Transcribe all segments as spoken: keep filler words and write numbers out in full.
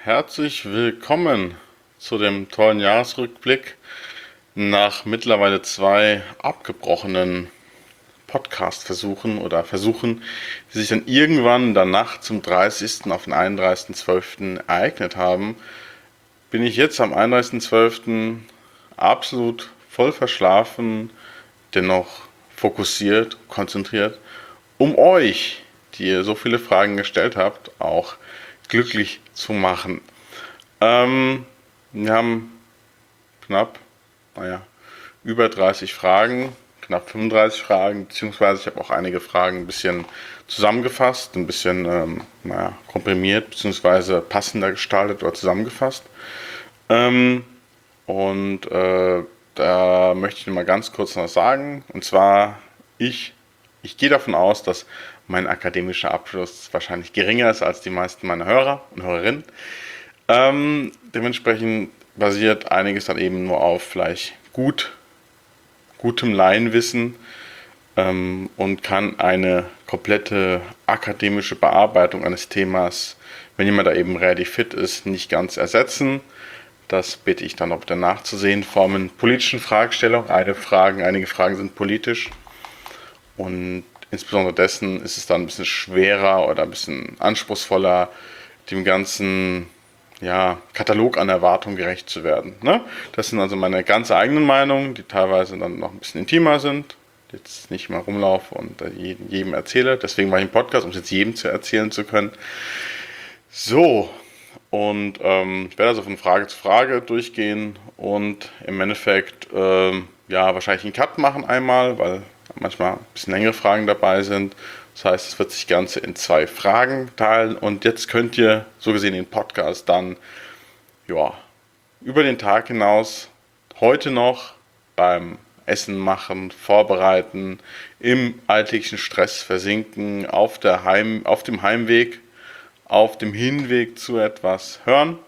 herzlich willkommen zu dem tollen Jahresrückblick nach mittlerweile zwei abgebrochenen Podcast-Versuchen oder Versuchen, die sich dann irgendwann in der Nacht zum dreißigsten auf den einunddreißigsten zwölften ereignet haben, bin ich jetzt am einunddreißigsten zwölften absolut voll verschlafen, dennoch fokussiert, konzentriert, um euch, die ihr so viele Fragen gestellt habt, auch glücklich zu machen. Ähm, wir haben knapp, naja, über dreißig Fragen, knapp fünfunddreißig Fragen, beziehungsweise ich habe auch einige Fragen ein bisschen zusammengefasst, ein bisschen ähm, naja, komprimiert, beziehungsweise passender gestaltet oder zusammengefasst. Ähm, und äh, da möchte ich mal ganz kurz noch sagen, und zwar, ich, ich gehe davon aus, dass mein akademischer Abschluss wahrscheinlich geringer ist als die meisten meiner Hörer und Hörerinnen. Ähm, dementsprechend basiert einiges dann eben nur auf vielleicht gut, gutem Laienwissen ähm, und kann eine komplette akademische Bearbeitung eines Themas, wenn jemand da eben relativ fit ist, nicht ganz ersetzen. Das bitte ich dann noch bitte nachzusehen. Formen politischen Fragestellungen. Eine Fragen, einige Fragen sind politisch. Und insbesondere dessen ist es dann ein bisschen schwerer oder ein bisschen anspruchsvoller, dem ganzen ja, Katalog an Erwartungen gerecht zu werden. Ne? Das sind also meine ganz eigenen Meinungen, die teilweise dann noch ein bisschen intimer sind. Jetzt nicht mal rumlaufe und jedem, jedem erzähle. Deswegen mache ich einen Podcast, um es jetzt jedem zu erzählen zu können. So, und ähm, ich werde also von Frage zu Frage durchgehen und im Endeffekt ähm, ja, wahrscheinlich einen Cut machen einmal, weil manchmal ein bisschen längere Fragen dabei sind. Das heißt, es wird sich das Ganze in zwei Fragen teilen und jetzt könnt ihr so gesehen den Podcast dann ja, über den Tag hinaus heute noch beim Essen machen, vorbereiten, im alltäglichen Stress versinken, auf, der Heim, auf dem Heimweg, auf dem Hinweg zu etwas hören.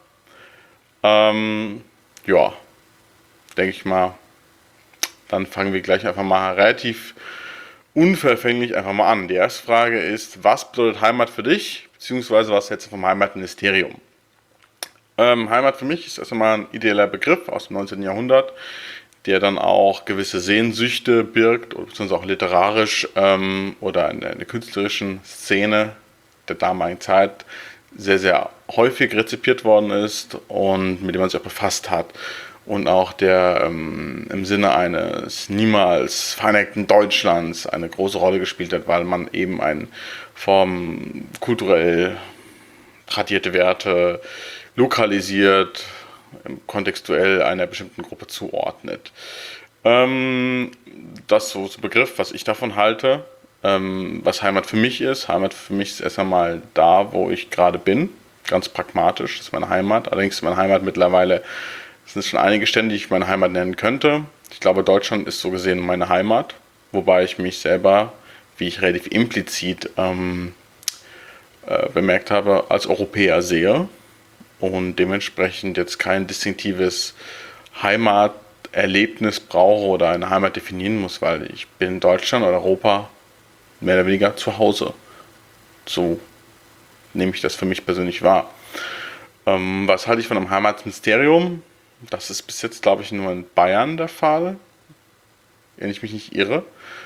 Ähm, ja, denke ich mal, dann fangen wir gleich einfach mal relativ unverfänglich einfach mal an. Die erste Frage ist, was bedeutet Heimat für dich, beziehungsweise was hältst du vom Heimatministerium? Ähm, Heimat für mich ist erst einmal ein ideeller Begriff aus dem neunzehnten Jahrhundert, der dann auch gewisse Sehnsüchte birgt, beziehungsweise auch literarisch ähm, oder in der, in der künstlerischen Szene der damaligen Zeit sehr, sehr häufig rezipiert worden ist und mit dem man sich auch befasst hat. Und auch der ähm, im Sinne eines niemals vereinigten Deutschlands eine große Rolle gespielt hat, weil man eben ein Form kulturell tradierte Werte lokalisiert, kontextuell einer bestimmten Gruppe zuordnet. Ähm, das so zum Begriff, was ich davon halte. Ähm, was Heimat für mich ist. Heimat für mich ist erst einmal da, wo ich gerade bin. Ganz pragmatisch, das ist meine Heimat. Allerdings ist meine Heimat mittlerweile, es sind schon einige Stände, die ich meine Heimat nennen könnte. Ich glaube, Deutschland ist so gesehen meine Heimat. Wobei ich mich selber, wie ich relativ implizit ähm, äh, bemerkt habe, als Europäer sehe. Und dementsprechend jetzt kein distinktives Heimaterlebnis brauche oder eine Heimat definieren muss, weil ich bin in Deutschland oder Europa mehr oder weniger zu Hause. So nehme ich das für mich persönlich wahr. Ähm, was halte ich von einem Heimatministerium? Das ist bis jetzt, glaube ich, nur in Bayern der Fall, wenn ich mich nicht irre.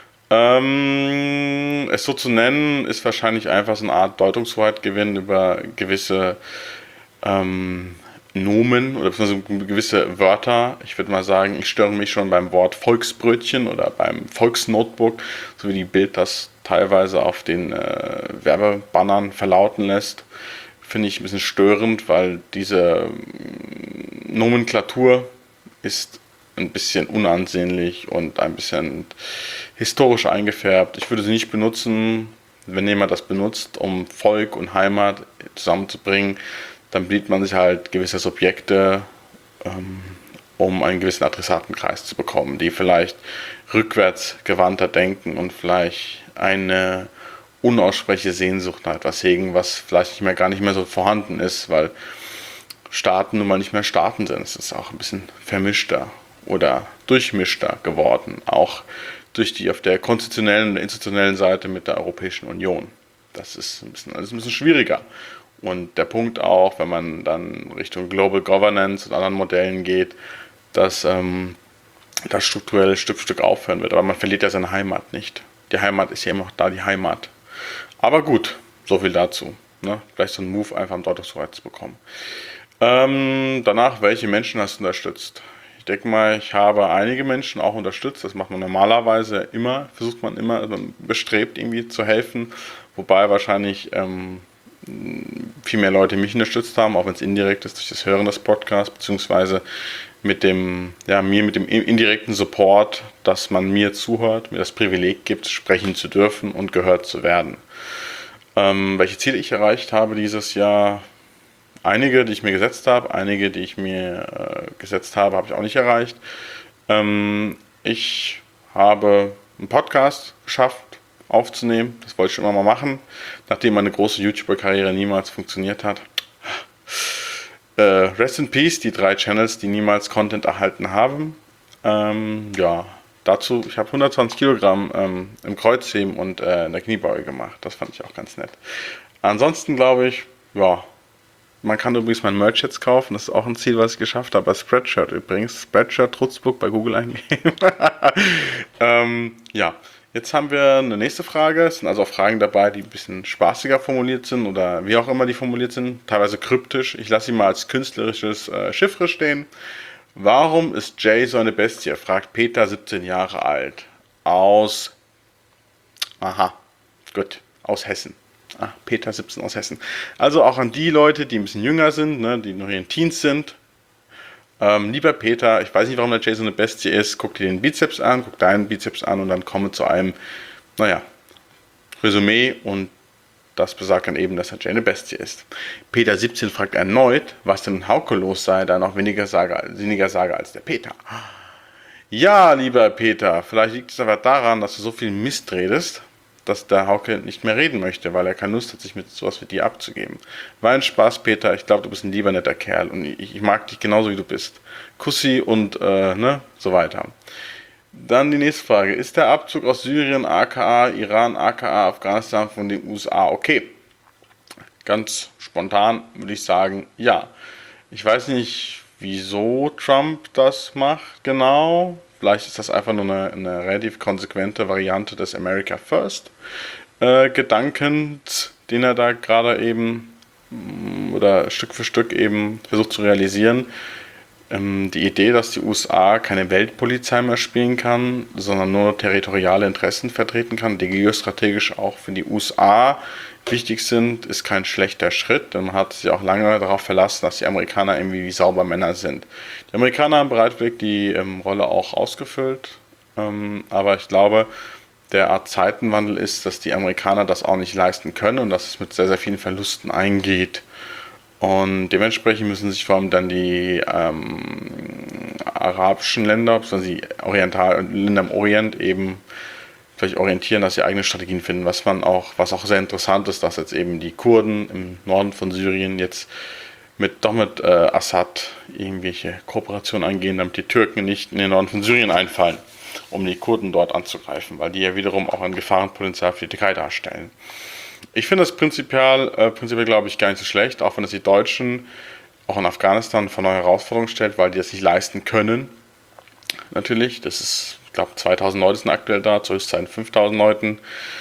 Ähm, es so zu nennen, ist wahrscheinlich einfach so eine Art Deutungshoheit gewinnen über gewisse ähm, Nomen oder gewisse Wörter. Ich würde mal sagen, ich störe mich schon beim Wort Volksbrötchen oder beim Volksnotebook, so wie die Bild das teilweise auf den äh, Werbebannern verlauten lässt. Finde ich ein bisschen störend, weil diese Nomenklatur ist ein bisschen unansehnlich und ein bisschen historisch eingefärbt. Ich würde sie nicht benutzen, wenn jemand das benutzt, um Volk und Heimat zusammenzubringen. Dann bietet man sich halt gewisse Subjekte, ähm, um einen gewissen Adressatenkreis zu bekommen, die vielleicht rückwärts gewandter denken und vielleicht eine unaussprechliche Sehnsucht nach etwas hegen, was vielleicht nicht mehr, gar nicht mehr so vorhanden ist, weil Staaten nun mal nicht mehr Staaten sind. Es ist auch ein bisschen vermischter oder durchmischter geworden, auch durch die auf der konstitutionellen und institutionellen Seite mit der Europäischen Union. Das ist ein bisschen, das ist ein bisschen schwieriger. Und der Punkt auch, wenn man dann Richtung Global Governance und anderen Modellen geht, dass ähm, das strukturell Stück für Stück aufhören wird. Aber man verliert ja seine Heimat nicht. Die Heimat ist ja immer noch da, die Heimat. Aber gut, so viel dazu. Ne? Vielleicht so einen Move einfach am Dort so weit zu bekommen. Ähm, danach, welche Menschen hast du unterstützt? Ich denke mal, ich habe einige Menschen auch unterstützt. Das macht man normalerweise immer, versucht man immer, also bestrebt irgendwie zu helfen. Wobei wahrscheinlich ähm, viel mehr Leute mich unterstützt haben, auch wenn es indirekt ist durch das Hören des Podcasts, beziehungsweise mit dem, ja, mir mit dem indirekten Support, dass man mir zuhört, mir das Privileg gibt, sprechen zu dürfen und gehört zu werden. Ähm, welche Ziele ich erreicht habe dieses Jahr? Einige, die ich mir gesetzt habe, einige, die ich mir äh, gesetzt habe, habe ich auch nicht erreicht. Ähm, ich habe einen Podcast geschafft aufzunehmen. Das wollte ich schon immer mal machen, nachdem meine große YouTuber-Karriere niemals funktioniert hat. Äh, Rest in Peace, die drei Channels, die niemals Content erhalten haben. Ähm, ja, dazu, ich habe hundertzwanzig Kilogramm ähm, im Kreuzheben und äh, in der Kniebeuge gemacht. Das fand ich auch ganz nett. Ansonsten glaube ich, ja, man kann übrigens mein Merch jetzt kaufen. Das ist auch ein Ziel, was ich geschafft habe. Bei Spreadshirt übrigens. Spreadshirt Trutzburg bei Google eingegeben. ähm, ja, jetzt haben wir eine nächste Frage. Es sind also auch Fragen dabei, die ein bisschen spaßiger formuliert sind oder wie auch immer die formuliert sind. Teilweise kryptisch. Ich lasse sie mal als künstlerisches äh, Chiffre stehen. Warum ist Jay so eine Bestie? Fragt Peter, siebzehn Jahre alt. Aus. Aha, gut. Aus Hessen. Ah, Peter siebzehn aus Hessen. Also auch an die Leute, die ein bisschen jünger sind, ne, die noch in den Teens sind. Ähm, lieber Peter, ich weiß nicht, warum der Jay so eine Bestie ist. Guck dir den Bizeps an, guck deinen Bizeps an und dann komme zu einem, naja, Resümee und das besagt dann eben, dass der Jay eine Bestie ist. Peter siebzehn fragt erneut, was denn Hauke los sei, da noch weniger sage, weniger sage als der Peter. Ja, lieber Peter, vielleicht liegt es aber daran, dass du so viel Mist redest, dass der Hauke nicht mehr reden möchte, weil er keine Lust hat, sich mit sowas wie dir abzugeben. War ein Spaß, Peter. Ich glaube, du bist ein lieber netter Kerl und ich, ich mag dich genauso, wie du bist. Kussi und äh, ne, so weiter. Dann die nächste Frage. Ist der Abzug aus Syrien, aka Iran, aka Afghanistan von den U S A okay? Ganz spontan würde ich sagen, ja. Ich weiß nicht, wieso Trump das macht genau. Vielleicht ist das einfach nur eine, eine relativ konsequente Variante des America First äh, Gedankens, den er da gerade eben mh, oder Stück für Stück eben versucht zu realisieren. Ähm, die Idee, dass die U S A keine Weltpolizei mehr spielen kann, sondern nur territoriale Interessen vertreten kann, die geostrategisch auch für die U S A wichtig sind, ist kein schlechter Schritt, denn man hat sich auch lange darauf verlassen, dass die Amerikaner irgendwie wie sauber Männer sind. Die Amerikaner haben bereitwillig die ähm, Rolle auch ausgefüllt, ähm, aber ich glaube, der Art Zeitenwandel ist, dass die Amerikaner das auch nicht leisten können und dass es mit sehr, sehr vielen Verlusten eingeht. Und dementsprechend müssen sich vor allem dann die ähm, arabischen Länder, also die Oriental Länder im Orient eben vielleicht orientieren, dass sie eigene Strategien finden, was man auch, was auch sehr interessant ist, dass jetzt eben die Kurden im Norden von Syrien jetzt mit doch mit äh, Assad irgendwelche Kooperationen eingehen, damit die Türken nicht in den Norden von Syrien einfallen, um die Kurden dort anzugreifen, weil die ja wiederum auch ein Gefahrenpotenzial für die Türkei darstellen. Ich finde das prinzipiell, äh, prinzipiell glaube ich gar nicht so schlecht, auch wenn es die Deutschen auch in Afghanistan vor neue Herausforderungen stellt, weil die das nicht leisten können. Natürlich, das ist, ich glaube, zweitausend Leute sind aktuell da, zu Höchstzeiten fünftausend Leuten.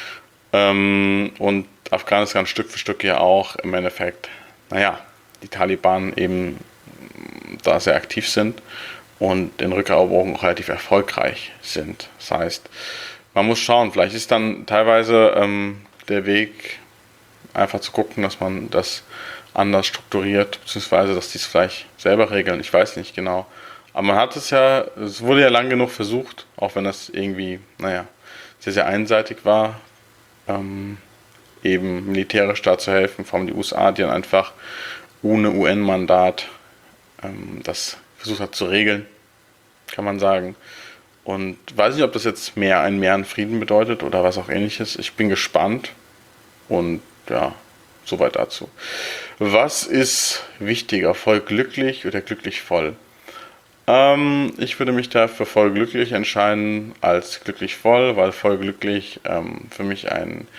Ähm, und Afghanistan Stück für Stück ja auch im Endeffekt, naja, die Taliban eben da sehr aktiv sind und in Rückeroberung auch relativ erfolgreich sind. Das heißt, man muss schauen, vielleicht ist dann teilweise ähm, der Weg einfach zu gucken, dass man das anders strukturiert, beziehungsweise dass die es vielleicht selber regeln, ich weiß nicht genau. Aber man hat es ja, es wurde ja lang genug versucht, auch wenn das irgendwie, naja, sehr, sehr einseitig war, ähm, eben militärisch da zu helfen, vor allem die U S A, die dann einfach ohne U N-Mandat ähm, das versucht hat zu regeln, kann man sagen. Und weiß nicht, ob das jetzt mehr ein Mehr an Frieden bedeutet oder was auch ähnliches. Ich bin gespannt und ja, soweit dazu. Was ist wichtiger, voll glücklich oder glücklich voll? Ähm, ich würde mich da für voll glücklich entscheiden als glücklich voll, weil voll glücklich ähm, für mich ein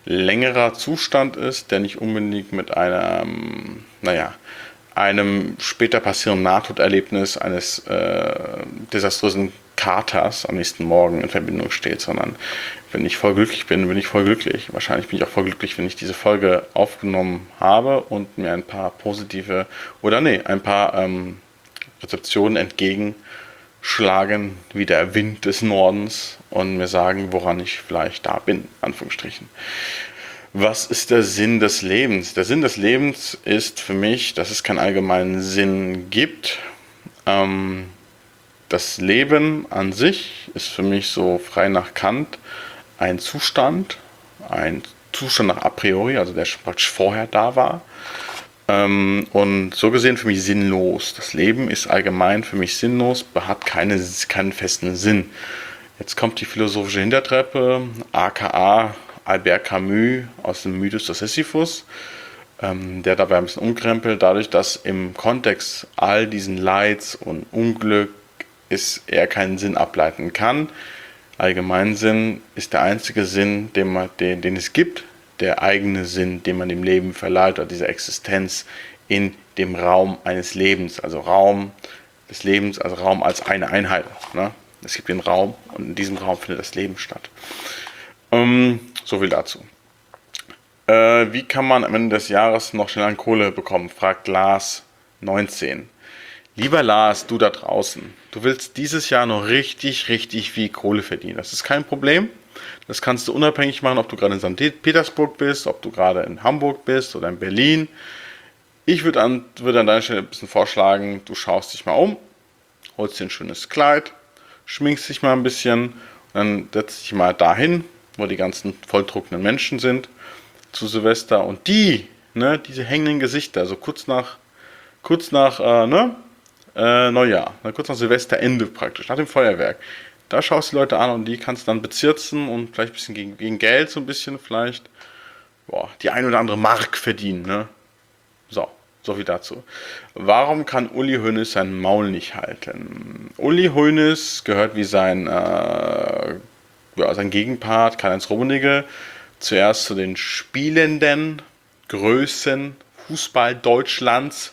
längerer Zustand ist, der nicht unbedingt mit einem, naja, einem später passierenden Nahtoderlebnis eines äh, desaströsen Katers am nächsten Morgen in Verbindung steht, sondern wenn ich voll glücklich bin, bin ich voll glücklich. Wahrscheinlich bin ich auch voll glücklich, wenn ich diese Folge aufgenommen habe und mir ein paar positive, oder nee, ein paar ähm, Rezeptionen entgegenschlagen, wie der Wind des Nordens und mir sagen, woran ich vielleicht da bin, Anführungsstrichen. Was ist der Sinn des Lebens? Der Sinn des Lebens ist für mich, dass es keinen allgemeinen Sinn gibt. Ähm, das Leben an sich ist für mich so frei nach Kant ein Zustand, ein Zustand nach a priori, also der schon praktisch vorher da war. Ähm, und so gesehen für mich sinnlos. Das Leben ist allgemein für mich sinnlos, hat keine, keinen festen Sinn. Jetzt kommt die philosophische Hintertreppe, aka Albert Camus aus dem Mythos des Sisyphus, ähm, der dabei ein bisschen umkrempelt, dadurch, dass im Kontext all diesen Leids und Unglück ist, er keinen Sinn ableiten kann. Allgemeinsinn ist der einzige Sinn, den, man, den, den es gibt, der eigene Sinn, den man dem Leben verleiht, oder diese Existenz in dem Raum eines Lebens, also Raum des Lebens, also Raum als eine Einheit. Ne? Es gibt den Raum und in diesem Raum findet das Leben statt. Ähm, so viel dazu. Äh, wie kann man am Ende des Jahres noch schnell an Kohle bekommen? Fragt Lars neunzehn. Lieber Lars, du da draußen, du willst dieses Jahr noch richtig, richtig viel Kohle verdienen. Das ist kein Problem. Das kannst du unabhängig machen, ob du gerade in Sankt Petersburg bist, ob du gerade in Hamburg bist oder in Berlin. Ich würde an, würde an deiner Stelle ein bisschen vorschlagen, du schaust dich mal um, holst dir ein schönes Kleid, schminkst dich mal ein bisschen, dann setzt dich mal dahin, wo die ganzen volldruckenden Menschen sind, zu Silvester. Und die, ne, diese hängenden Gesichter, so kurz nach, kurz nach, äh, ne, äh, Neujahr, ne, kurz nach Silvesterende praktisch, nach dem Feuerwerk, da schaust du die Leute an und die kannst du dann bezirzen und vielleicht ein bisschen gegen, gegen Geld so ein bisschen vielleicht, boah, die ein oder andere Mark verdienen, ne. So, so viel dazu. Warum kann Uli Hoeneß sein Maul nicht halten? Uli Hoeneß gehört wie sein, äh, ja, sein Gegenpart Karl-Heinz Rummenigge zuerst zu den spielenden Größen Fußball Deutschlands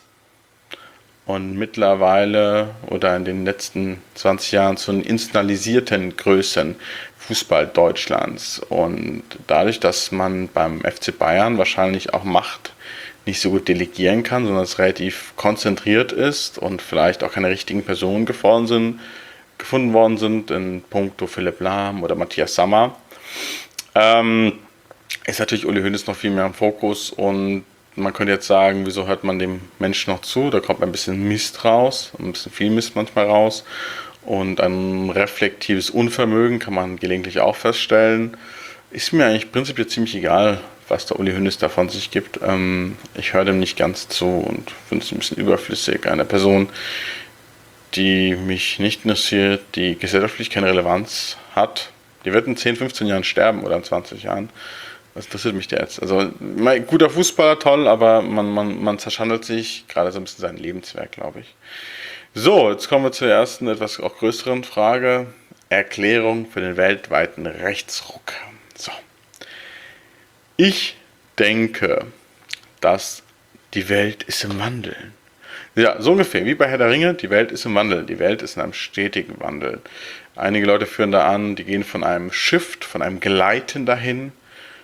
und mittlerweile oder in den letzten zwanzig Jahren zu den institutionalisierten Größen Fußball Deutschlands. Und dadurch, dass man beim F C Bayern wahrscheinlich auch Macht nicht so gut delegieren kann, sondern es relativ konzentriert ist und vielleicht auch keine richtigen Personen gefunden sind, gefunden worden sind, in puncto Philipp Lahm oder Matthias Sammer, ähm, ist natürlich Uli Hoeneß noch viel mehr im Fokus und man könnte jetzt sagen, wieso hört man dem Menschen noch zu? Da kommt ein bisschen Mist raus, ein bisschen viel Mist manchmal raus und ein reflektives Unvermögen kann man gelegentlich auch feststellen. Ist mir eigentlich prinzipiell ziemlich egal, was der Uli Hoeneß da von sich gibt. Ähm, ich höre dem nicht ganz zu und finde es ein bisschen überflüssig. Eine Person, die mich nicht interessiert, die gesellschaftlich keine Relevanz hat, die wird in zehn, fünfzehn Jahren sterben oder in zwanzig Jahren. Was interessiert mich der jetzt? Also, mein, guter Fußballer, toll, aber man, man, man zerschandelt sich gerade so ein bisschen sein Lebenswerk, glaube ich. So, jetzt kommen wir zur ersten, etwas auch größeren Frage. Erklärung für den weltweiten Rechtsruck. So. Ich denke, dass die Welt ist im Wandel. Ja, so ungefähr wie bei Herr der Ringe, die Welt ist im Wandel. Die Welt ist in einem stetigen Wandel. Einige Leute führen da an, die gehen von einem Shift, von einem Gleiten dahin.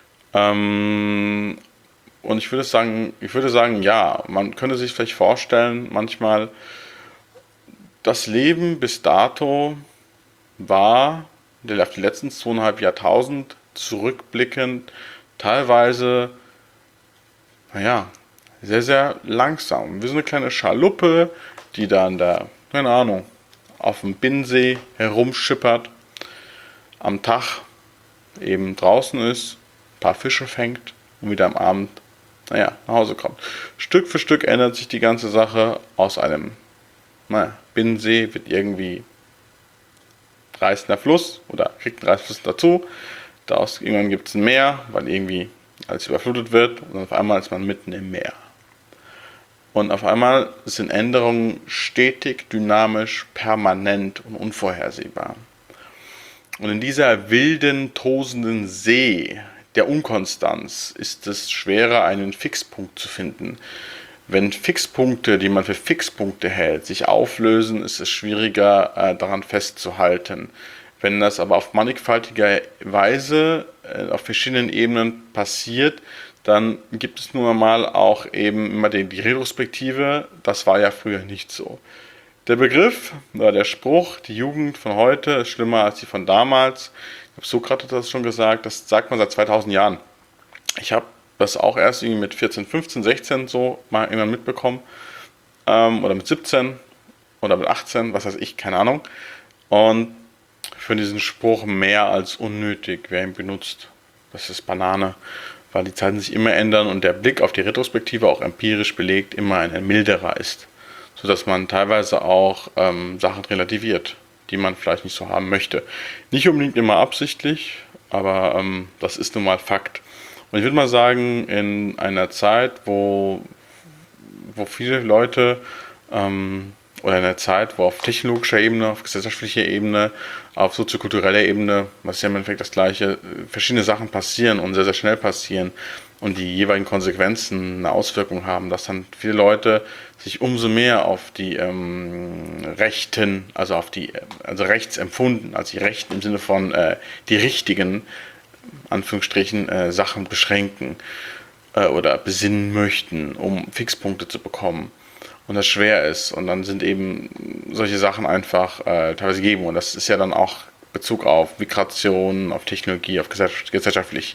Ähm, und ich würde sagen, ich würde sagen, ja, man könnte sich vielleicht vorstellen, manchmal, das Leben bis dato war, auf die letzten zweieinhalb Jahrtausend zurückblickend, teilweise, naja, sehr, sehr langsam. Wie so eine kleine Schaluppe, die da an der, keine Ahnung, auf dem Binnensee herumschippert, am Tag eben draußen ist, ein paar Fische fängt und wieder am Abend, naja, nach Hause kommt. Stück für Stück ändert sich die ganze Sache. Aus einem, naja, Binnensee wird irgendwie reißender Fluss oder kriegt einen Reißfluss dazu. Daraus irgendwann gibt es ein Meer, weil irgendwie alles überflutet wird und auf einmal ist man mitten im Meer. Und auf einmal sind Änderungen stetig, dynamisch, permanent und unvorhersehbar. Und in dieser wilden, tosenden See, der Unkonstanz ist es schwerer, einen Fixpunkt zu finden. Wenn Fixpunkte, die man für Fixpunkte hält, sich auflösen, ist es schwieriger, äh, daran festzuhalten. Wenn das aber auf mannigfaltige Weise äh, auf verschiedenen Ebenen passiert, dann gibt es nun einmal auch eben immer die, die Retrospektive. Das war ja früher nicht so. Der Begriff oder der Spruch, die Jugend von heute ist schlimmer als die von damals. Ich habe Sokrates das schon gesagt, das sagt man seit zweitausend Jahren. Ich habe das auch erst irgendwie mit vierzehn, fünfzehn, sechzehn so mal irgendwann mitbekommen. Ähm, oder mit siebzehn oder mit achtzehn, was weiß ich, keine Ahnung. Und für diesen Spruch mehr als unnötig, wer ihn benutzt. Das ist Banane, weil die Zeiten sich immer ändern und der Blick auf die Retrospektive, auch empirisch belegt, immer ein milderer ist. Sodass man teilweise auch ähm, Sachen relativiert, die man vielleicht nicht so haben möchte. Nicht unbedingt immer absichtlich, aber ähm, das ist nun mal Fakt. Und ich würde mal sagen, in einer Zeit, wo, wo viele Leute, ähm, oder in einer Zeit, wo auf technologischer Ebene, auf gesellschaftlicher Ebene, auf soziokultureller Ebene, was ja im Endeffekt das Gleiche, verschiedene Sachen passieren und sehr, sehr schnell passieren und die jeweiligen Konsequenzen eine Auswirkung haben, dass dann viele Leute sich umso mehr auf die ähm, Rechten, also auf die, also rechts empfunden, also die Rechten im Sinne von äh, die richtigen, Anführungsstrichen, äh, Sachen beschränken äh, oder besinnen möchten, um Fixpunkte zu bekommen. Und das schwer ist. Und dann sind eben solche Sachen einfach äh, teilweise gegeben. Und das ist ja dann auch Bezug auf Migration, auf Technologie, auf gesellschaft, gesellschaftlich.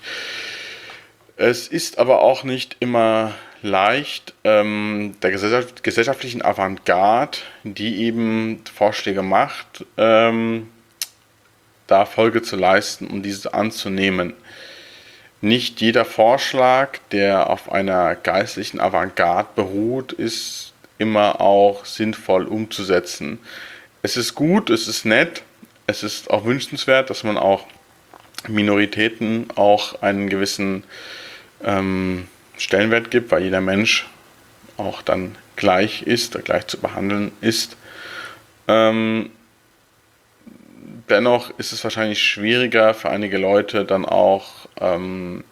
Es ist aber auch nicht immer leicht, ähm, der gesellschaft, gesellschaftlichen Avantgarde, die eben Vorschläge macht, ähm, da Folge zu leisten, um diese anzunehmen. Nicht jeder Vorschlag, der auf einer geistlichen Avantgarde beruht, ist immer auch sinnvoll umzusetzen. Es ist gut, es ist nett, es ist auch wünschenswert, dass man auch Minoritäten auch einen gewissen ähm, Stellenwert gibt, weil jeder Mensch auch dann gleich ist, oder gleich zu behandeln ist. Ähm, dennoch ist es wahrscheinlich schwieriger für einige Leute dann auch ähm,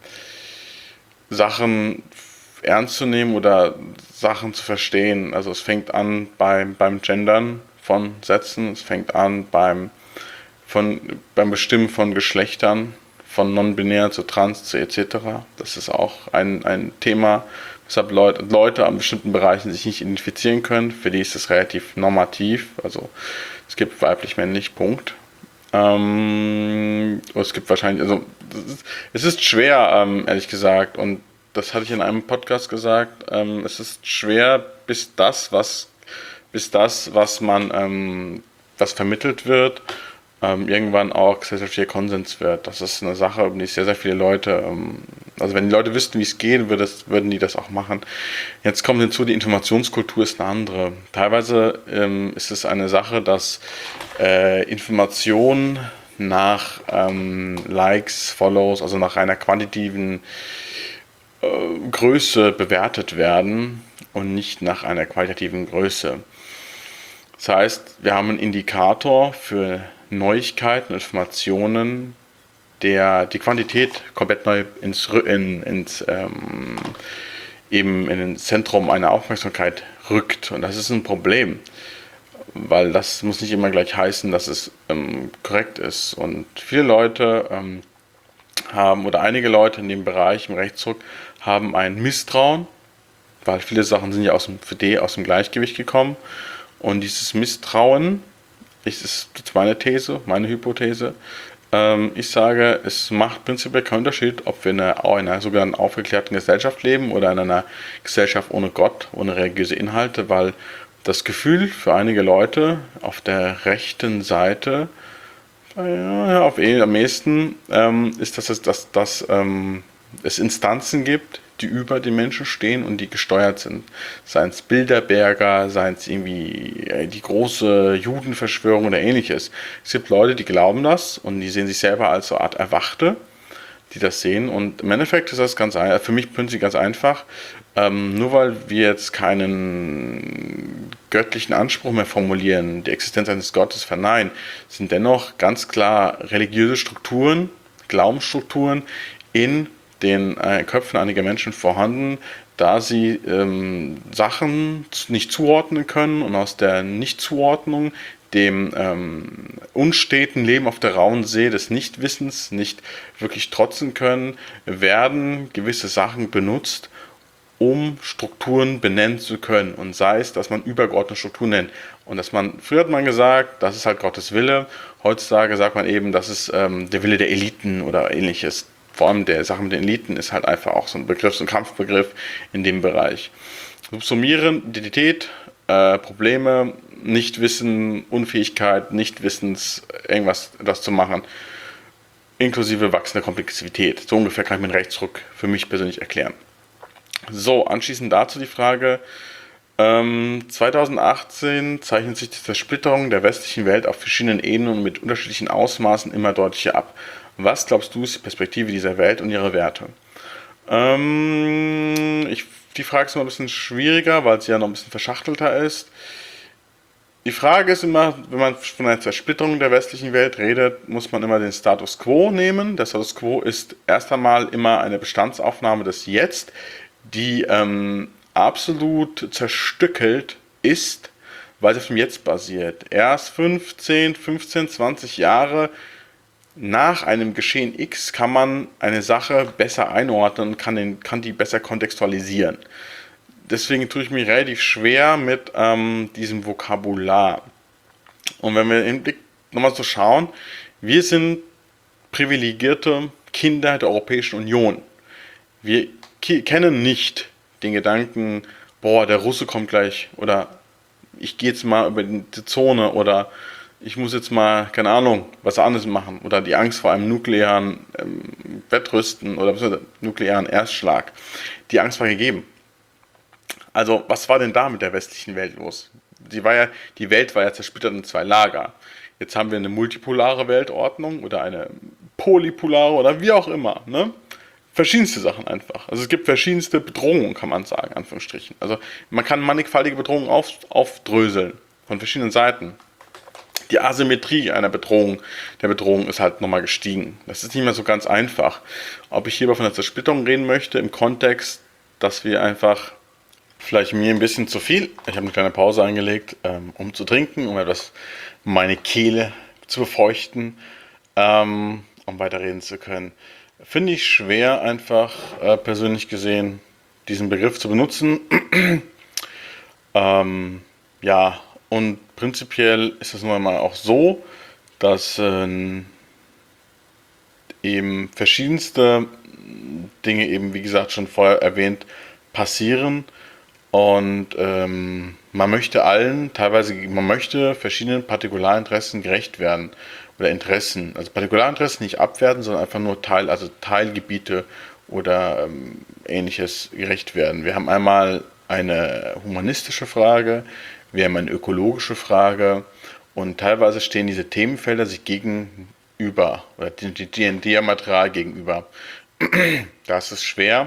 Sachen ernst zu nehmen oder Sachen zu verstehen. Also es fängt an beim, beim Gendern von Sätzen, es fängt an beim, von, beim Bestimmen von Geschlechtern, von non-binär zu trans zu et cetera. Das ist auch ein, ein Thema, weshalb Leute, Leute an bestimmten Bereichen sich nicht identifizieren können. Für die ist es relativ normativ. Also es gibt weiblich-männlich, Punkt. Ähm, es gibt wahrscheinlich, also es ist, es ist schwer, ähm, ehrlich gesagt, und das hatte ich in einem Podcast gesagt, ähm, es ist schwer, bis das, was, bis das, was man, ähm, was vermittelt wird, ähm, irgendwann auch gesellschaftlicher Konsens wird. Das ist eine Sache, um die sehr, sehr viele Leute, ähm, also wenn die Leute wüssten, wie es geht, würde es, würden die das auch machen. Jetzt kommt hinzu, die Informationskultur ist eine andere. Teilweise ähm, ist es eine Sache, dass äh, Informationen nach ähm, Likes, Follows, also nach einer quantitativen Größe bewertet werden und nicht nach einer qualitativen Größe. Das heißt, wir haben einen Indikator für Neuigkeiten, Informationen, der die Quantität komplett neu ins, in, ins ähm, eben in das Zentrum einer Aufmerksamkeit rückt. Und das ist ein Problem, weil das muss nicht immer gleich heißen, dass es ähm, korrekt ist. Und viele Leute ähm, haben, oder einige Leute in dem Bereich im Rechtsruck haben ein Misstrauen, weil viele Sachen sind ja aus dem, für die aus dem Gleichgewicht gekommen. Und dieses Misstrauen, das ist meine These, meine Hypothese, ähm, ich sage, es macht prinzipiell keinen Unterschied, ob wir in einer, in einer sogenannten aufgeklärten Gesellschaft leben oder in einer Gesellschaft ohne Gott, ohne religiöse Inhalte, weil das Gefühl für einige Leute auf der rechten Seite, ja, auf am ehesten, ähm, ist, dass es, dass, dass, ähm, es Instanzen gibt, die über den Menschen stehen und die gesteuert sind. Seien es Bilderberger, seien es irgendwie äh, die große Judenverschwörung oder ähnliches. Es gibt Leute, die glauben das und die sehen sich selber als so eine Art Erwachte, die das sehen. Und im Endeffekt ist das ganz einfach, für mich prinzipiell ganz einfach. Ähm, nur weil wir jetzt keinen göttlichen Anspruch mehr formulieren, die Existenz eines Gottes verneinen, sind dennoch ganz klar religiöse Strukturen, Glaubensstrukturen, in den äh, Köpfen einiger Menschen vorhanden, da sie ähm, Sachen nicht zuordnen können und aus der Nichtzuordnung, dem ähm, unsteten Leben auf der rauen See des Nichtwissens nicht wirklich trotzen können, werden gewisse Sachen benutzt, um Strukturen benennen zu können. Und sei es, dass man übergeordnete Strukturen nennt. Und dass man, früher hat man gesagt, das ist halt Gottes Wille. Heutzutage sagt man eben, das ist ähm, der Wille der Eliten oder ähnliches. Vor allem der Sache mit den Eliten ist halt einfach auch so ein Begriff, so ein Kampfbegriff in dem Bereich. Subsumieren, Identität, äh, Probleme, Nichtwissen, Unfähigkeit, Nichtwissens, irgendwas etwas zu machen, inklusive wachsender Komplexität. So ungefähr kann ich mit Rechtsruck für mich persönlich erklären. So, anschließend dazu die Frage, ähm, zwanzig achtzehn zeichnet sich die Zersplitterung der westlichen Welt auf verschiedenen Ebenen und mit unterschiedlichen Ausmaßen immer deutlicher ab. Was glaubst du ist die Perspektive dieser Welt und ihre Werte? Ähm, ich, die Frage ist immer ein bisschen schwieriger, weil sie ja noch ein bisschen verschachtelter ist. Die Frage ist immer, wenn man von einer Zersplitterung der westlichen Welt redet, muss man immer den Status Quo nehmen. Der Status Quo ist erst einmal immer eine Bestandsaufnahme des Jetzt, die ähm, absolut zerstückelt ist, weil sie auf dem Jetzt basiert. Erst fünfzehn, fünfzehn, zwanzig Jahre nach einem Geschehen X kann man eine Sache besser einordnen und kann, den, kann die besser kontextualisieren. Deswegen tue ich mich relativ schwer mit ähm, diesem Vokabular. Und wenn wir im Blick nochmal so schauen, wir sind privilegierte Kinder der Europäischen Union. Wir ki- kennen nicht den Gedanken, boah, der Russe kommt gleich oder ich gehe jetzt mal über die Zone oder ich muss jetzt mal, keine Ahnung, was anderes machen oder die Angst vor einem nuklearen ähm, Wettrüsten oder nuklearen Erstschlag. Die Angst war gegeben. Also, was war denn da mit der westlichen Welt los? Die, war ja, die Welt war ja zersplittert in zwei Lager. Jetzt haben wir eine multipolare Weltordnung oder eine polypolare oder wie auch immer. Ne? Verschiedenste Sachen einfach. Also es gibt verschiedenste Bedrohungen, kann man sagen, Anführungsstrichen. Also man kann mannigfaltige Bedrohungen auf, aufdröseln von verschiedenen Seiten. Die Asymmetrie einer Bedrohung, der Bedrohung ist halt nochmal gestiegen. Das ist nicht mehr so ganz einfach. Ob ich hierbei von der Zersplitterung reden möchte, im Kontext, dass wir einfach vielleicht mir ein bisschen zu viel. Ich habe eine kleine Pause eingelegt, ähm, um zu trinken, um etwas meine Kehle zu befeuchten, ähm, um weiterreden zu können. Finde ich schwer, einfach äh, persönlich gesehen, diesen Begriff zu benutzen. ähm, ja, und prinzipiell ist es nun einmal auch so, dass äh, eben verschiedenste Dinge eben, wie gesagt, schon vorher erwähnt, passieren. Und ähm, man möchte allen, teilweise, man möchte verschiedenen Partikularinteressen gerecht werden. Oder Interessen. Also Partikularinteressen nicht abwerten, sondern einfach nur Teil, also Teilgebiete oder ähm, ähnliches gerecht werden. Wir haben einmal eine humanistische Frage, wir haben eine ökologische Frage und teilweise stehen diese Themenfelder sich gegenüber oder die, die, die diametral gegenüber. Da ist es schwer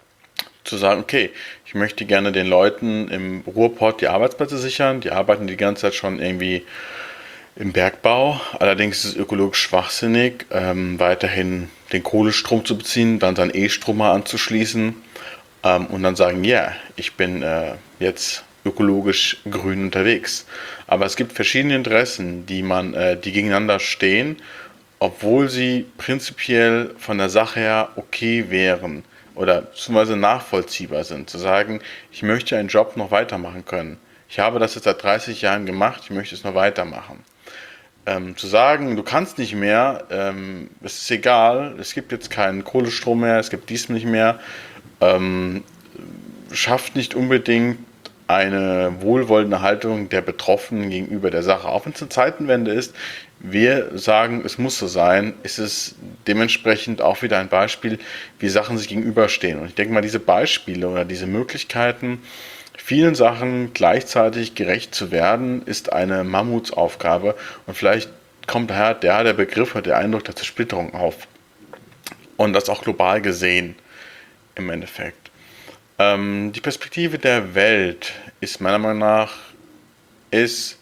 zu sagen, okay, ich möchte gerne den Leuten im Ruhrpott die Arbeitsplätze sichern, die arbeiten die ganze Zeit schon irgendwie im Bergbau. Allerdings ist es ökologisch schwachsinnig, ähm, weiterhin den Kohlestrom zu beziehen, dann seinen E-Strom mal anzuschließen ähm, und dann sagen, ja, yeah, ich bin äh, jetzt ökologisch grün unterwegs. Aber es gibt verschiedene Interessen, die man, äh, die gegeneinander stehen, obwohl sie prinzipiell von der Sache her okay wären oder beziehungsweise nachvollziehbar sind. Zu sagen, ich möchte einen Job noch weitermachen können. Ich habe das jetzt seit dreißig Jahren gemacht, ich möchte es noch weitermachen. Ähm, zu sagen, du kannst nicht mehr, ähm, es ist egal, es gibt jetzt keinen Kohlestrom mehr, es gibt dies nicht mehr, ähm, schafft nicht unbedingt eine wohlwollende Haltung der Betroffenen gegenüber der Sache. Auch wenn es eine Zeitenwende ist, wir sagen, es muss so sein, ist es dementsprechend auch wieder ein Beispiel, wie Sachen sich gegenüberstehen. Und ich denke mal, diese Beispiele oder diese Möglichkeiten, vielen Sachen gleichzeitig gerecht zu werden, ist eine Mammutsaufgabe und vielleicht kommt daher der, der Begriff oder der Eindruck der Zersplitterung auf. Und das auch global gesehen im Endeffekt. Ähm, die Perspektive der Welt ist meiner Meinung nach ist,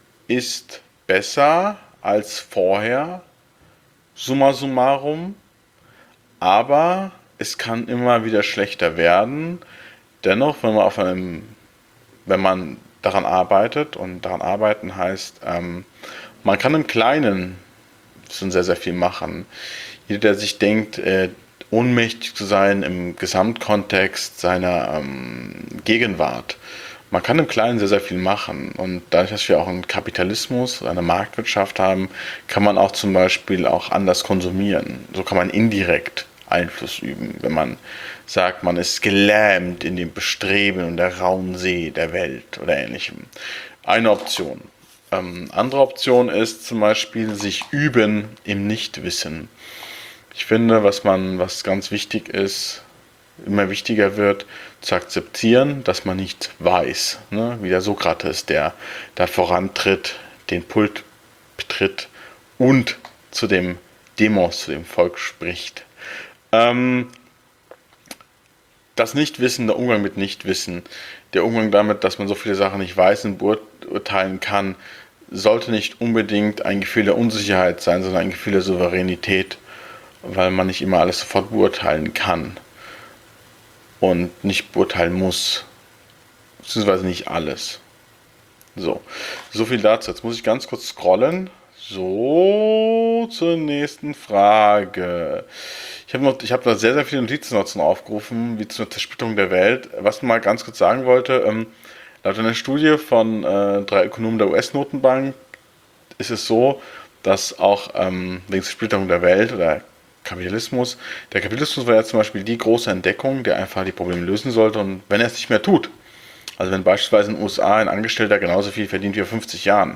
ist besser als vorher, summa summarum, aber es kann immer wieder schlechter werden. Dennoch, wenn man auf einem, wenn man daran arbeitet, und daran arbeiten heißt, ähm, man kann im Kleinen schon sehr, sehr viel machen. Jeder, der sich denkt, äh, ohnmächtig zu sein im Gesamtkontext seiner ähm, Gegenwart. Man kann im Kleinen sehr, sehr viel machen. Und dadurch, dass wir auch einen Kapitalismus, eine Marktwirtschaft haben, kann man auch zum Beispiel auch anders konsumieren. So kann man indirekt Einfluss üben, wenn man sagt, man ist gelähmt in dem Bestreben und der rauen See der Welt oder ähnlichem. Eine Option. Ähm, andere Option ist zum Beispiel sich üben im Nichtwissen. Ich finde, was man, was ganz wichtig ist, immer wichtiger wird, zu akzeptieren, dass man nicht weiß. Ne? Wie der Sokrates, der da vorantritt, den Pult betritt und zu dem Demos, zu dem Volk spricht. Ähm, das Nichtwissen, der Umgang mit Nichtwissen, der Umgang damit, dass man so viele Sachen nicht weiß und beurteilen kann, sollte nicht unbedingt ein Gefühl der Unsicherheit sein, sondern ein Gefühl der Souveränität, weil man nicht immer alles sofort beurteilen kann und nicht beurteilen muss, beziehungsweise nicht alles. So, so viel dazu. Jetzt muss ich ganz kurz scrollen. So, zur nächsten Frage. Ich habe noch, ich habe da sehr, sehr viele Notizen dazu aufgerufen, wie zur Zersplitterung der Welt. Was ich mal ganz kurz sagen wollte, ähm, laut einer Studie von äh, drei Ökonomen der U S-Notenbank ist es so, dass auch ähm, wegen Zersplitterung der Welt oder Kapitalismus, der Kapitalismus war ja zum Beispiel die große Entdeckung, der einfach die Probleme lösen sollte, und wenn er es nicht mehr tut, also wenn beispielsweise in den U S A ein Angestellter genauso viel verdient wie vor fünfzig Jahren,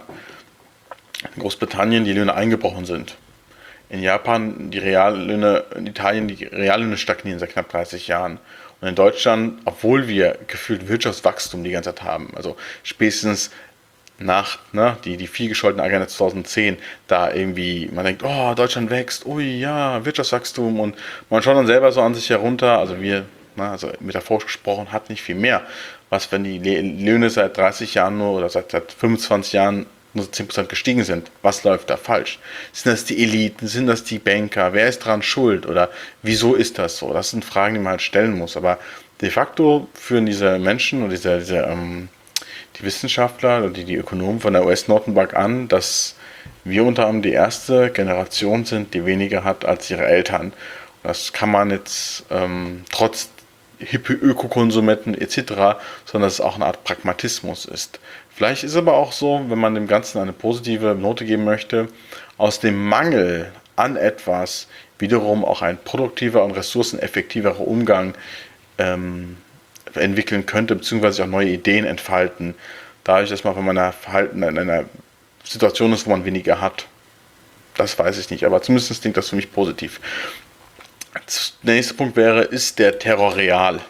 in Großbritannien die Löhne eingebrochen sind, in Japan die Reallöhne, in Italien die Reallöhne stagnieren seit knapp dreißig Jahren. Und in Deutschland, obwohl wir gefühlt Wirtschaftswachstum die ganze Zeit haben, also spätestens nach ne, die, die viel gescholtene Agenda zweitausendzehn, da irgendwie, man denkt, oh, Deutschland wächst, ui, ja, Wirtschaftswachstum, und man schaut dann selber so an sich herunter, also wir, na, also metaphorisch gesprochen, hat nicht viel mehr. Was, wenn die Löhne seit dreißig Jahren nur oder seit, seit fünfundzwanzig Jahren nur zehn Prozent gestiegen sind? Was läuft da falsch? Sind das die Eliten? Sind das die Banker? Wer ist dran schuld? Oder wieso ist das so? Das sind Fragen, die man halt stellen muss. Aber de facto führen diese Menschen und diese, diese ähm, die Wissenschaftler und die, die Ökonomen von der U S-Notenbank an, dass wir unter anderem die erste Generation sind, die weniger hat als ihre Eltern. Das kann man jetzt ähm, trotz hippe Ökokonsumenten et cetera, sondern dass es auch eine Art Pragmatismus ist. Vielleicht ist es aber auch so, wenn man dem Ganzen eine positive Note geben möchte, aus dem Mangel an etwas wiederum auch ein produktiver und ressourceneffektiverer Umgang ähm, entwickeln könnte, beziehungsweise auch neue Ideen entfalten, dadurch, dass man, wenn man in einer Situation ist, wo man weniger hat. Das weiß ich nicht, aber zumindest klingt das für mich positiv. Der nächste Punkt wäre, ist der Terror real?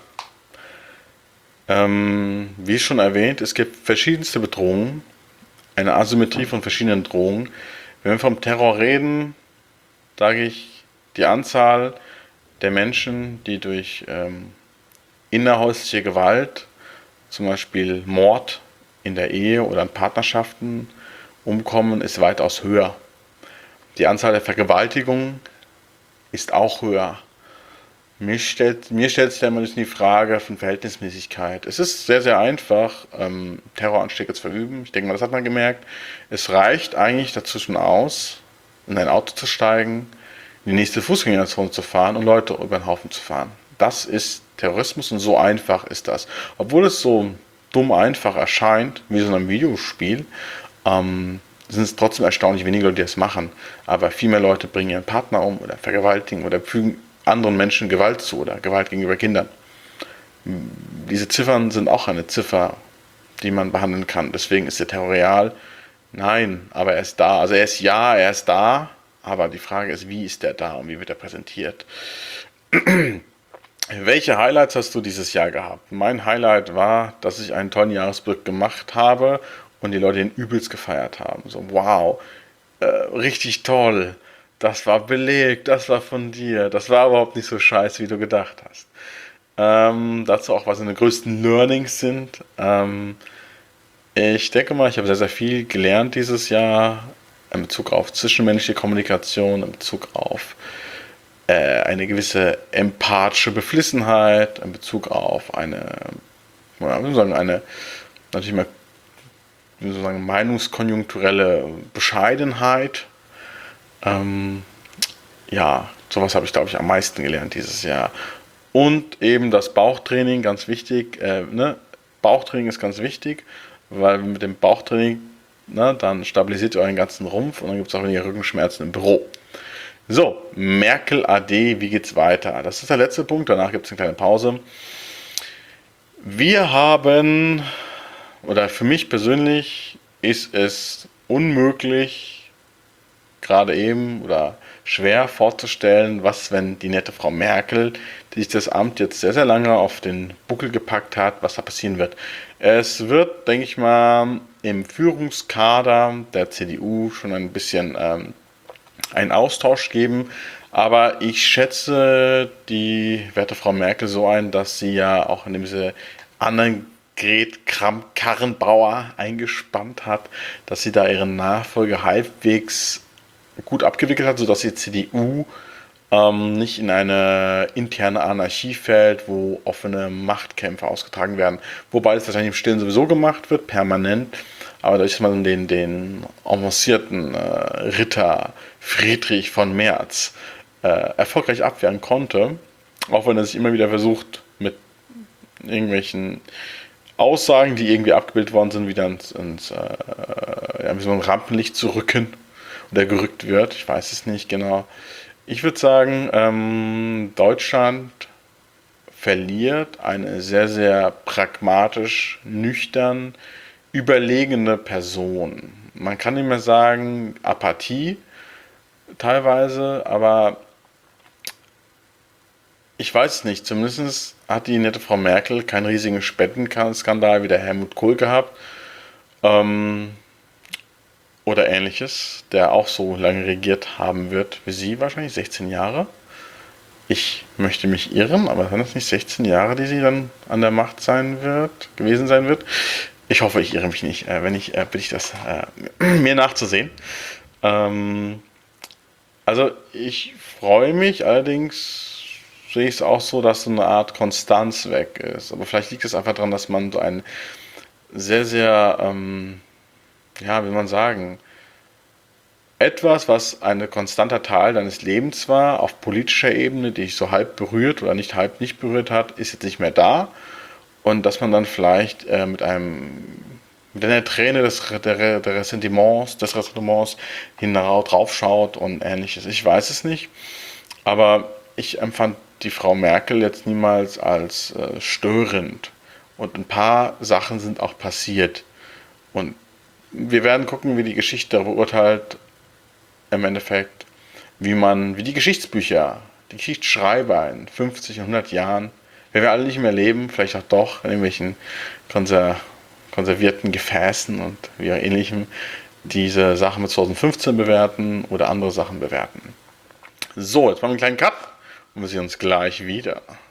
Ähm, wie schon erwähnt, es gibt verschiedenste Bedrohungen, eine Asymmetrie von verschiedenen Drohungen. Wenn wir vom Terror reden, sage ich, die Anzahl der Menschen, die durch ähm, innerhäusliche Gewalt, zum Beispiel Mord in der Ehe oder in Partnerschaften, umkommen, ist weitaus höher. Die Anzahl der Vergewaltigungen ist auch höher. Mir stellt, mir stellt sich da immer die Frage von Verhältnismäßigkeit. Es ist sehr, sehr einfach, ähm, Terroranschläge zu verüben. Ich denke mal, das hat man gemerkt. Es reicht eigentlich dazwischen aus, in ein Auto zu steigen, in die nächste Fußgängerzone zu fahren und Leute über den Haufen zu fahren. Das ist Terrorismus, und so einfach ist das. Obwohl es so dumm einfach erscheint, wie so ein Videospiel, ähm, sind es trotzdem erstaunlich wenige Leute, die das machen. Aber viel mehr Leute bringen ihren Partner um oder vergewaltigen oder fügen anderen Menschen Gewalt zu oder Gewalt gegenüber Kindern. Diese Ziffern sind auch eine Ziffer, die man behandeln kann. Deswegen ist der Terror real. Nein, aber er ist da. Also er ist ja, er ist da, aber die Frage ist, wie ist er da und wie wird er präsentiert? Welche Highlights hast du dieses Jahr gehabt? Mein Highlight war, dass ich einen tollen Jahresrückblick gemacht habe und die Leute den übelst gefeiert haben. So, wow, äh, richtig toll. Das war belegt, das war von dir. Das war überhaupt nicht so scheiße, wie du gedacht hast. Ähm, dazu auch, was meine größten Learnings sind. Ähm, ich denke mal, ich habe sehr, sehr viel gelernt dieses Jahr in Bezug auf zwischenmenschliche Kommunikation, in Bezug auf äh, eine gewisse empathische Beflissenheit in Bezug auf eine, ja, wir sagen, eine natürlich mal sozusagen meinungskonjunkturelle Bescheidenheit. Ähm, ja, sowas habe ich, glaube ich, am meisten gelernt dieses Jahr. Und eben das Bauchtraining, ganz wichtig. Äh, ne? Bauchtraining ist ganz wichtig, weil mit dem Bauchtraining, ne, dann stabilisiert ihr euren ganzen Rumpf und dann gibt es auch weniger Rückenschmerzen im Büro. So, Merkel A D, wie geht's weiter? Das ist der letzte Punkt, danach gibt es eine kleine Pause. Wir haben, oder für mich persönlich ist es unmöglich, gerade eben oder schwer vorzustellen, was, wenn die nette Frau Merkel, die sich das Amt jetzt sehr, sehr lange auf den Buckel gepackt hat, was da passieren wird. Es wird, denke ich mal, im Führungskader der C D U schon ein bisschen ähm, einen Austausch geben, aber ich schätze die werte Frau Merkel so ein, dass sie ja auch in diese Annegret Kramp-Karrenbauer eingespannt hat, dass sie da ihren Nachfolger halbwegs gut abgewickelt hat, sodass die C D U ähm, nicht in eine interne Anarchie fällt, wo offene Machtkämpfe ausgetragen werden. Wobei es wahrscheinlich im Stillen sowieso gemacht wird, permanent. Aber dadurch, dass man den, den avancierten äh, Ritter Friedrich von Merz äh, erfolgreich abwehren konnte, auch wenn er sich immer wieder versucht, mit irgendwelchen Aussagen, die irgendwie abgebildet worden sind, wieder ins, ins äh, ja, wie so ein Rampenlicht zu rücken oder gerückt wird. Ich weiß es nicht genau. Ich würde sagen, ähm, Deutschland verliert eine sehr, sehr pragmatisch, nüchtern, überlegene Person. Man kann nicht mehr sagen Apathie teilweise, aber ich weiß es nicht. Zumindest hat die nette Frau Merkel keinen riesigen Spendenskandal wie der Helmut Kohl gehabt. Ähm, oder ähnliches, der auch so lange regiert haben wird wie sie, wahrscheinlich sechzehn Jahre. Ich möchte mich irren, aber sind das nicht sechzehn Jahre, die sie dann an der Macht sein wird, gewesen sein wird? Ich hoffe, ich irre mich nicht. Äh, wenn nicht, äh, bitte ich das äh, mir nachzusehen. Ähm, also ich freue mich, allerdings sehe ich es auch so, dass so eine Art Konstanz weg ist. Aber vielleicht liegt es einfach daran, dass man so ein sehr, sehr, ähm, ja, wie will man sagen, etwas, was ein konstanter Teil deines Lebens war, auf politischer Ebene, die dich so halb berührt oder nicht halb nicht berührt hat, ist jetzt nicht mehr da. Und dass man dann vielleicht äh, mit einem mit einer Träne des, der, der Ressentiments, des Ressentiments hinaus draufschaut und ähnliches. Ich weiß es nicht, aber ich empfand die Frau Merkel jetzt niemals als äh, störend. Und ein paar Sachen sind auch passiert. Und wir werden gucken, wie die Geschichte beurteilt, im Endeffekt, wie man, wie die Geschichtsbücher, die Geschichtsschreiber in fünfzig und hundert Jahren, wenn wir alle nicht mehr leben, vielleicht auch doch in irgendwelchen konser konservierten Gefäßen und wie auch ähnlichem, diese Sachen mit zwanzig fünfzehn bewerten oder andere Sachen bewerten. So, jetzt machen wir einen kleinen Cut und wir sehen uns gleich wieder.